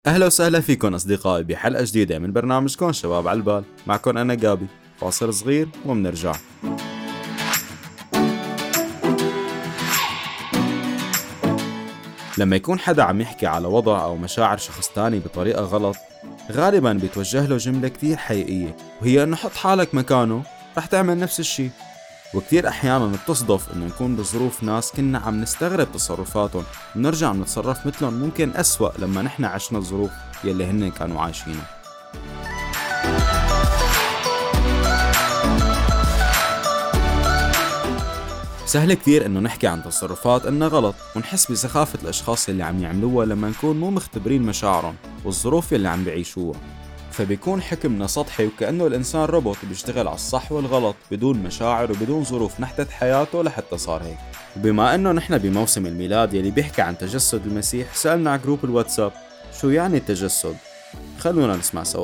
أهلا وسهلا فيكم أصدقائي بحلقة جديدة من برنامجكم شباب على البال. معكم أنا جابي. فاصل صغير ومنرجع. لما يكون حدا عم يحكي على وضع أو مشاعر شخص تاني بطريقة غلط، غالبا بيتوجه له جملة كتير حقيقية، وهي أنه حط حالك مكانه رح تعمل نفس الشي. وكتير أحيانا بتصدف أنه نكون بظروف ناس كنا عم نستغرب تصرفاتهم ونرجع نتصرف مثلهم، ممكن أسوأ لما نحن عشنا الظروف يلي هن كانوا عايشينها. سهل كتير انه نحكي عن تصرفات انها غلط ونحس بسخافة الاشخاص اللي عم يعملوها لما نكون مو مختبرين مشاعرهم والظروف اللي عم بيعيشوها، فبيكون حكمنا سطحي وكأنه الانسان روبوت بيشتغل على الصح والغلط بدون مشاعر وبدون ظروف نحتت حياته لحتى صار هيك. وبما انه نحن بموسم الميلاد يلي بيحكي عن تجسد المسيح، سألنا على جروب الواتساب شو يعني التجسد. خلونا نسمع سوا.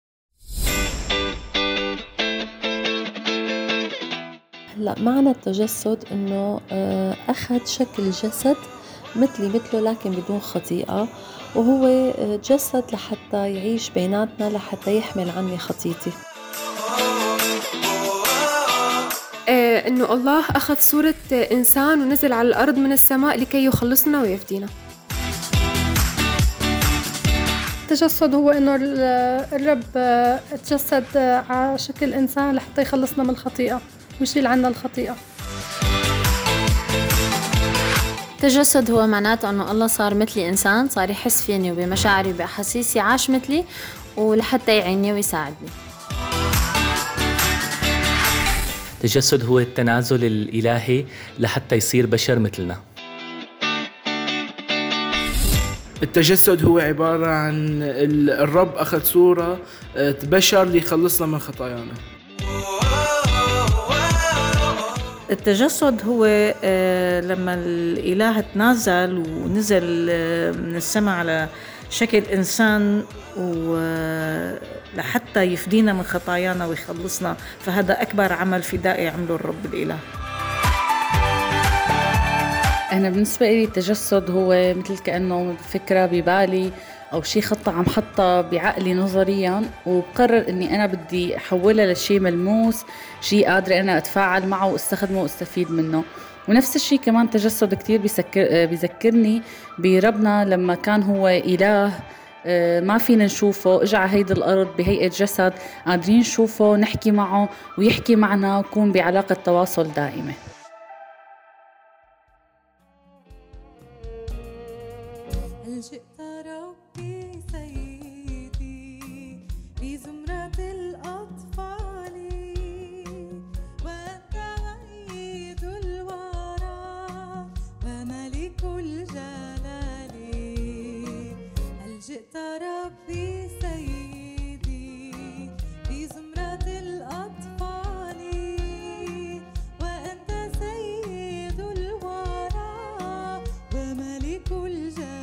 هلا معنى التجسد إنه أخذ شكل جسد مثله لكن بدون خطيئة، وهو تجسد لحتى يعيش بيناتنا، لحتى يحمل عني خطيتي. إنه الله أخذ صورة إنسان ونزل على الأرض من السماء لكي يخلصنا ويفدينا. التجسد هو إنه الرب تجسد على شكل إنسان لحتى يخلصنا من الخطيئة ويشيل عنا الخطيئة. التجسد هو معناته أنه الله صار مثلي إنسان، صار يحس فيني وبمشاعري وبأحاسيسي، عاش مثلي ولحتى يعيني ويساعدني. التجسد هو التنازل الإلهي لحتى يصير بشر مثلنا. التجسد هو عبارة عن الرب أخذ صورة بشر ليخلصنا من خطايانا. التجسد هو لما الإله تنازل ونزل من السماء على شكل إنسان لحتى يفدينا من خطايانا ويخلصنا، فهذا أكبر عمل فدائي عمله الرب الإله. أنا بالنسبة لي التجسد هو مثل كأنه فكرة ببالي أو شيء خطة عم حطها بعقلي نظريا، وبقرر أني أنا بدي أحولها لشيء ملموس، شيء قادرة أنا أتفاعل معه واستخدمه واستفيد منه. ونفس الشيء كمان تجسد كتير بيذكرني بربنا لما كان هو إله ما فينا نشوفه، اجى على هيدي الأرض بهيئة جسد قادرين نشوفه، نحكي معه ويحكي معنا ويكون بعلاقة تواصل دائمة. جئت ربي سيدي في زمرة الأطفال، وأنت عيد الورى وملك الجلال. هل جئت ربي سيدي في زمرة الأطفال، وأنت سيد الورى وملك الجلال.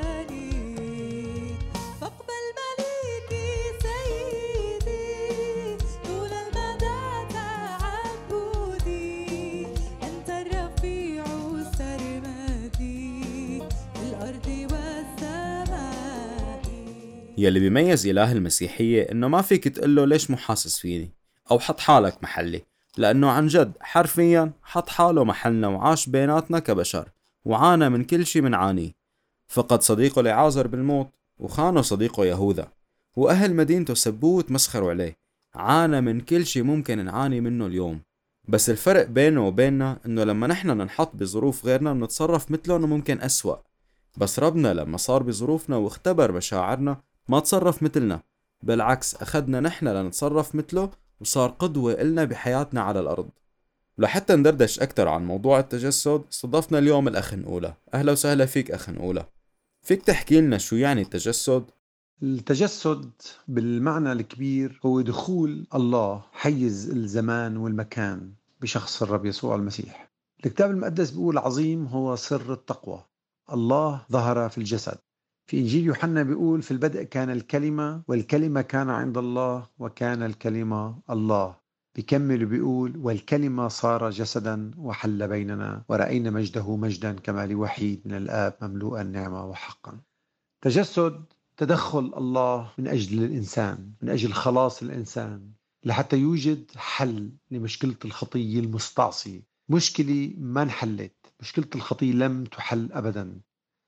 يلي بيميز إله المسيحية إنه ما فيك تقله ليش مو حاسس فيني أو حط حالك محلي، لأنه عن جد حرفيا حط حاله محلنا وعاش بيناتنا كبشر وعانى من كل شي منعانيه. فقد صديقه لعازر بالموت وخانه صديقه يهوذا، وأهل مدينته سبوه وتمسخروا عليه. عانى من كل شي ممكن نعاني منه اليوم، بس الفرق بينه وبيننا إنه لما نحن ننحط بظروف غيرنا نتصرف مثلهم وممكن أسوأ. بس ربنا لما صار بظروفنا واختبر مشاعرنا ما تصرف مثلنا، بالعكس أخدنا نحن لنتصرف مثله وصار قدوة إلنا بحياتنا على الأرض. ولحتى ندردش أكتر عن موضوع التجسد استضفنا اليوم الأخ نقولة. أهلا وسهلا فيك أخ نقولة، فيك تحكي لنا شو يعني التجسد؟ التجسد بالمعنى الكبير هو دخول الله حيز الزمان والمكان بشخص الرب يسوع المسيح. الكتاب المقدس بيقول عظيم هو سر التقوى، الله ظهر في الجسد. في إنجيل يوحنا بيقول في البدء كان الكلمة والكلمة كان عند الله وكان الكلمة الله. بيكمل وبيقول والكلمة صار جسدا وحل بيننا ورأينا مجده مجدا كما لوحيد من الآب مملوءا نعمة وحقا. تجسد تدخل الله من أجل الإنسان، من أجل خلاص الإنسان، لحتى يوجد حل لمشكلة الخطية المستعصية. مشكلة ما انحلت، مشكلة الخطية لم تحل أبدا،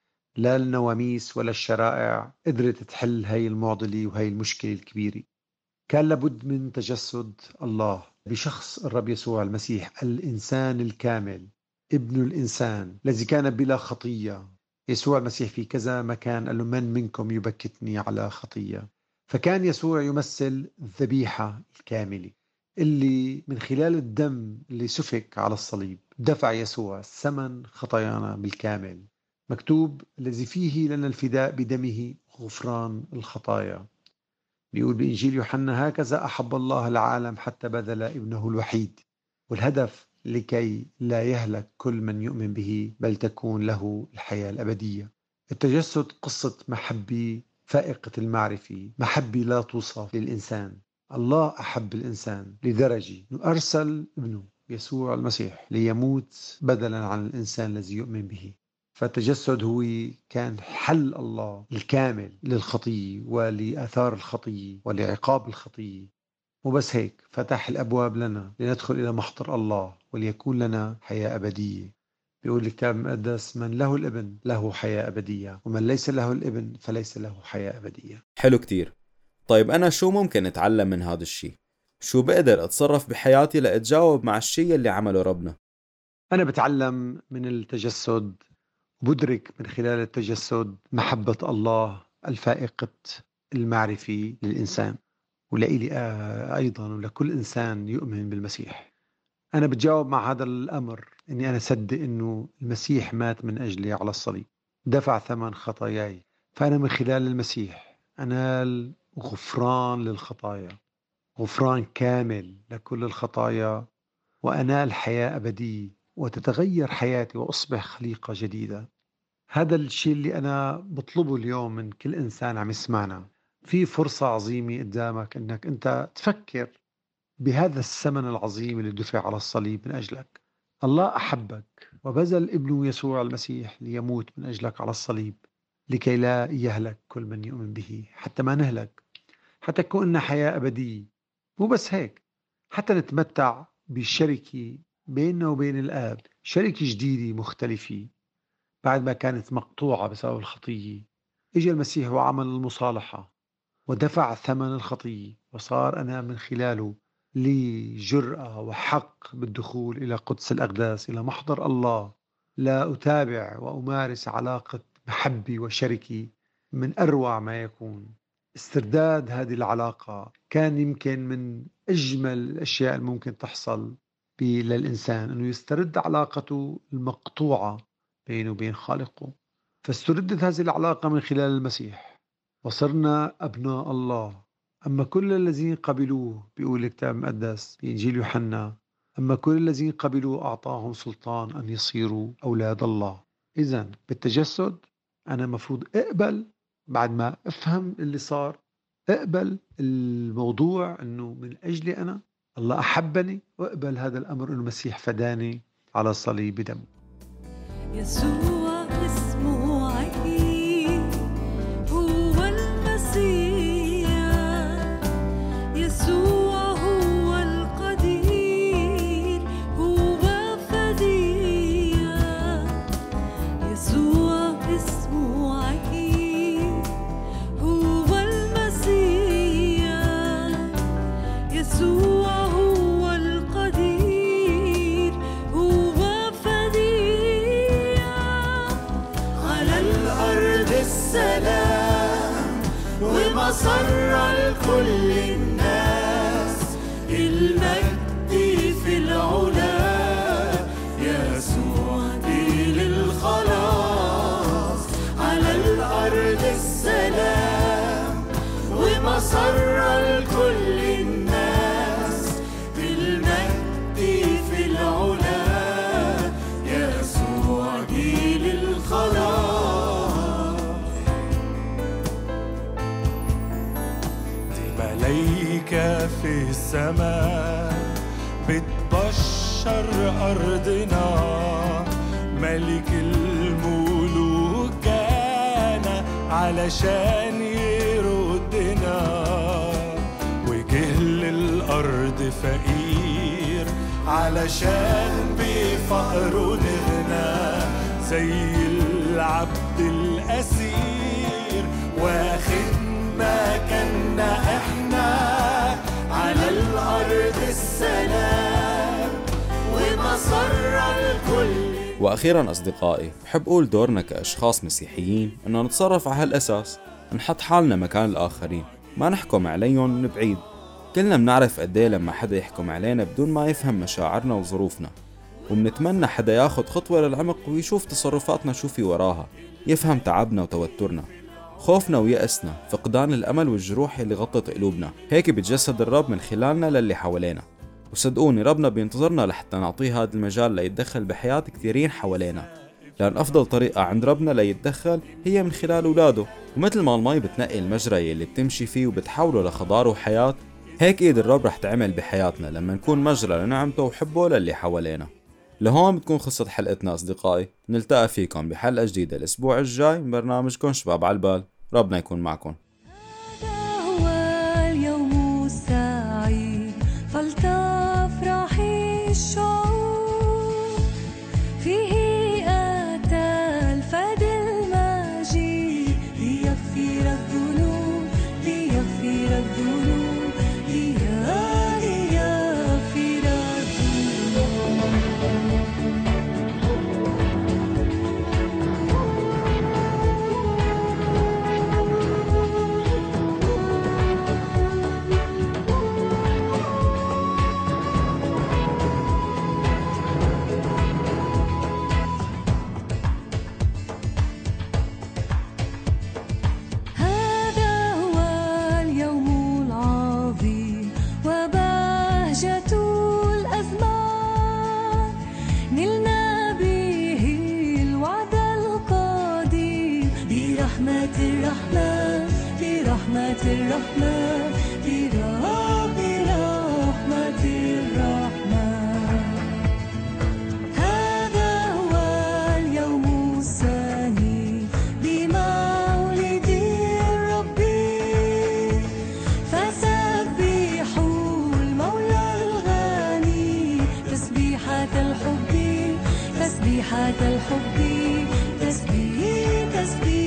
لا النواميس ولا الشرائع قدرت تحل هاي المعضلة وهي المشكلة الكبيرة. كان لابد من تجسد الله بشخص الرب يسوع المسيح، الإنسان الكامل، ابن الإنسان الذي كان بلا خطية. يسوع المسيح في كذا مكان قال له: من منكم يبكتني على خطية؟ فكان يسوع يمثل الذبيحة الكاملة اللي من خلال الدم اللي سفك على الصليب دفع يسوع ثمن خطايانا بالكامل. مكتوب: الذي فيه لنا الفداء بدمه غفران الخطايا. بيقول بإنجيل يوحنا: هكذا أحب الله العالم حتى بذل ابنه الوحيد. والهدف لكي لا يهلك كل من يؤمن به بل تكون له الحياة الأبدية. التجسد قصة محبة فائقة المعرفة، محبة لا توصف للإنسان. الله أحب الإنسان لدرجة أنه أرسل ابنه يسوع المسيح ليموت بدلا عن الإنسان الذي يؤمن به. فالتجسد هو كان حل الله الكامل للخطية ولآثار الخطية ولعقاب الخطية. وبس هيك، فتح الأبواب لنا لندخل إلى محضر الله وليكون لنا حياة أبدية. بيقول الكتاب المقدس: من له الابن له حياة أبدية، ومن ليس له الابن فليس له حياة أبدية. حلو كتير. طيب أنا شو ممكن أتعلم من هذا الشيء؟ شو بقدر أتصرف بحياتي لأتجاوب مع الشيء اللي عمله ربنا؟ أنا بتعلم من التجسد، بدرك من خلال التجسد محبة الله الفائقة المعرفة للإنسان، ولإلي أيضا ولكل إنسان يؤمن بالمسيح. أنا بتجاوب مع هذا الأمر إني أنا صدق إنه المسيح مات من أجلي على الصليب، دفع ثمن خطاياي، فأنا من خلال المسيح أنال غفران للخطايا، غفران كامل لكل الخطايا، وأنال حياة أبدية وتتغير حياتي وأصبح خليقة جديدة. هذا الشيء اللي أنا بطلبه اليوم من كل إنسان عم يسمعنا. في فرصة عظيمة قدامك إنك أنت تفكر بهذا الثمن العظيم اللي دفع على الصليب من أجلك. الله أحبك وبذل ابنه يسوع المسيح ليموت من أجلك على الصليب لكي لا يهلك كل من يؤمن به، حتى ما نهلك، حتى تكون لنا حياة أبدية. مو بس هيك، حتى نتمتع بالشركة بيننا وبين الآب، شركة جديدة مختلفة بعد ما كانت مقطوعة بسبب الخطية. إجا المسيح وعمل المصالحة ودفع ثمن الخطية، وصار أنا من خلاله لي جرأة وحق بالدخول إلى قدس الأقداس، إلى محضر الله، لا أتابع وأمارس علاقة محبة وشركة من أروع ما يكون. استرداد هذه العلاقة كان يمكن من أجمل الأشياء الممكن تحصل للإنسان، أنه يسترد علاقته المقطوعة بينه وبين خالقه. فاستردت هذه العلاقة من خلال المسيح وصرنا أبناء الله. أما كل الذين قبلوه، بيقول الكتاب المقدس بإنجيل يوحنا: أما كل الذين قبلوه أعطاهم سلطان أن يصيروا أولاد الله. إذن بالتجسد أنا مفروض أقبل، بعد ما أفهم اللي صار، أقبل الموضوع أنه من أجلي أنا الله أحبني، وأقبل هذا الأمر أنه المسيح فداني على الصليب بدمه. يسوع اسمه عجيب، هو المسيح، يسوع هو القدير، هو فدية. يسوع اسمه عجيب، هو المسيح، يسوع هو القدير، هو فدية. على الأرض السلام ومسرة لكل الناس، المجد في العلا، يسوع دين الخلاص. على الأرض السلام ومسرة لكل الناس، المجد في العلا، يسوع دين الخلاص. دي ملايكة في السماء بتبشر أرضنا، ملك الملوك جانا علشان يردنا، وجه الأرض فقير علشان بفقره نغنى، زي العبد الأسير واخد مكاننا احنا على الأرض السلام ومسر الكل. وأخيرا أصدقائي، بحب أقول دورنا كأشخاص مسيحيين إنه نتصرف على هالأساس، نحط حالنا مكان الآخرين، ما نحكم عليهم من بعيد. كلنا بنعرف قديه لما حدا يحكم علينا بدون ما يفهم مشاعرنا وظروفنا، وبنتمنى حدا ياخد خطوة للعمق ويشوف تصرفاتنا شو في وراها، يفهم تعبنا وتوترنا، خوفنا ويأسنا، فقدان الأمل والجروح اللي غطت قلوبنا. هيك بيتجسد الرب من خلالنا للي حوالينا، وصدقوني ربنا بينتظرنا لحتى نعطيه هذا المجال ليتدخل بحياة كثيرين حوالينا، لأن أفضل طريقة عند ربنا ليتدخل هي من خلال أولاده. ومثل ما المي بتنقي المجرى اللي بتمشي فيه وبتحوله لخضار وحياة، هيك إيد الرب رح تعمل بحياتنا لما نكون مجرى لنعمته وحبه للي حوالينا. لهون بتكون خلصت حلقتنا أصدقائي، نلتقى فيكم بحلقة جديدة الأسبوع الجاي من برنامجكم شباب على البال. ربنا يكون معكم. هذا هو اليوم السعيد، فلتفرح الشعوب، فيه أتى الفادي المجيد ليغفر الذنوب، ليغفر الذنوب، برحمة الرحمن، برحمة الرحمن. هذا هو اليوم الثاني بمولد الرب، فسبحوا المولى الغني تسبيحة الحب، تسبيحة الحب، تسبيح